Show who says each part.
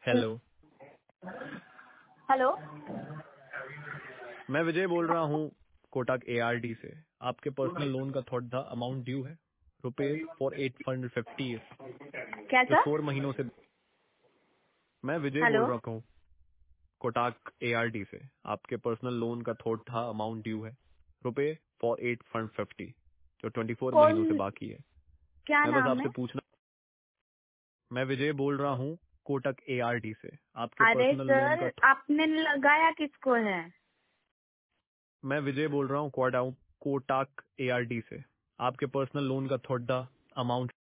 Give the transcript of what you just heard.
Speaker 1: Hello.
Speaker 2: Hello.
Speaker 1: मैं विजय बोल रहा हूँ कोटक एआरडी से। आपके पर्सनल लोन का थोड़ा अमाउंट ड्यू है, ₹850।
Speaker 2: क्या
Speaker 1: जो
Speaker 2: सर?
Speaker 1: 4 महीनों से। मैं विजय
Speaker 2: हेलो।
Speaker 1: बोल रहा हूँ कोटक एआरडी से। आपके पर्सनल लोन का थोड़ा अमाउंट ड्यू है, ₹850, जो 24 महीनों से
Speaker 2: कौन?
Speaker 1: बाकी है।
Speaker 2: क्या
Speaker 1: मैं बस
Speaker 2: नाम
Speaker 1: आपसे
Speaker 2: है?
Speaker 1: पूछना। मैं विजय बोल रहा हूँ कोटक एआरडी से। आपके
Speaker 2: अरे
Speaker 1: पर्सनल लोन
Speaker 2: सर,
Speaker 1: का
Speaker 2: आपने लगाया किसको है?
Speaker 1: मैं विजय बोल रहा हूँ कोटक एआरडी से। आपके पर्सनल लोन का थोड़ा अमाउंट